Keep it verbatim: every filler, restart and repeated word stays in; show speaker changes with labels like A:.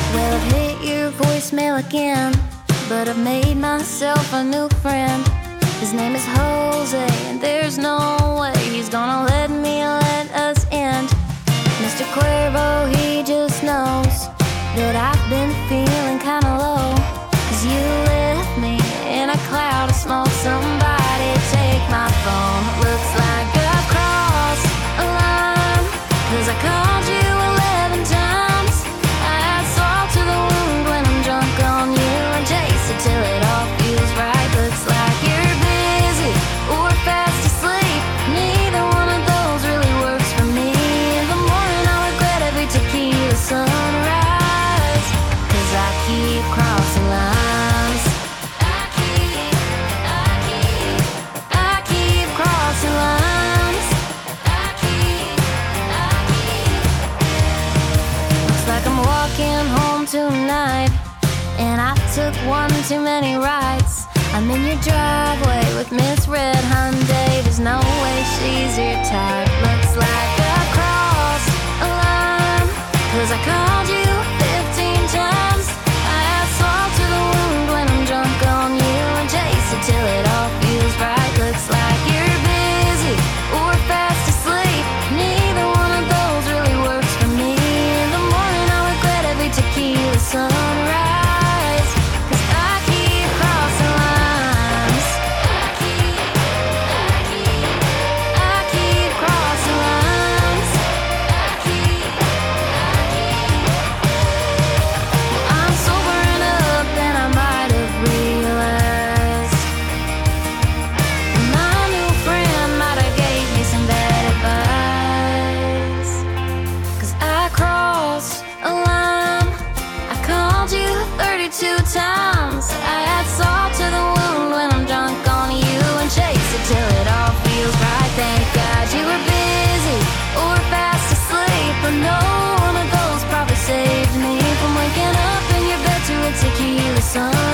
A: Well, I've hit your voicemail again, but I've made myself a new friend. His name is Jose, and there's no way he's gonna let me let us end. Mister Cuervo, he just knows that I've been feeling kinda low, 'cause you left me in a cloud of smoke. Somebody take my phone. Looks like I've crossed a line, 'cause I called you eleven times. I add salt to the wound when I'm drunk on you, and chase it till it all feels right. Looks like you're busy or fast asleep. Neither one of those really works for me. In the morning I regret every tequila sunrise, 'cause I keep crossing lines. I keep, I keep, I keep crossing lines. I keep, I keep. Looks like I'm walking home tonight, and I took one too many rides. I'm in your driveway with Miss Red Hyundai. There's no way she's your type. Looks like I crossed a line, 'cause I called you fifteen times. I add salt to the wound when I'm drunk on you, and chase it till it all feels right. Looks like you're busy or fast asleep. Neither one of those really works for me. In the morning I regret every tequila sunrise, 'cause I keep crossing lines. I keep, I keep, I keep crossing lines. I keep, I keep. I'm sobering up and I might have realized my new friend might have gave me some bad advice, 'cause I crossed a line. I called you thirty-two times. I add salt to the wound when I'm drunk on you, and chase it till it all feels right. Thank God you were busy or fast asleep, but no one of those probably saved me from waking up in your bed to a tequila sun.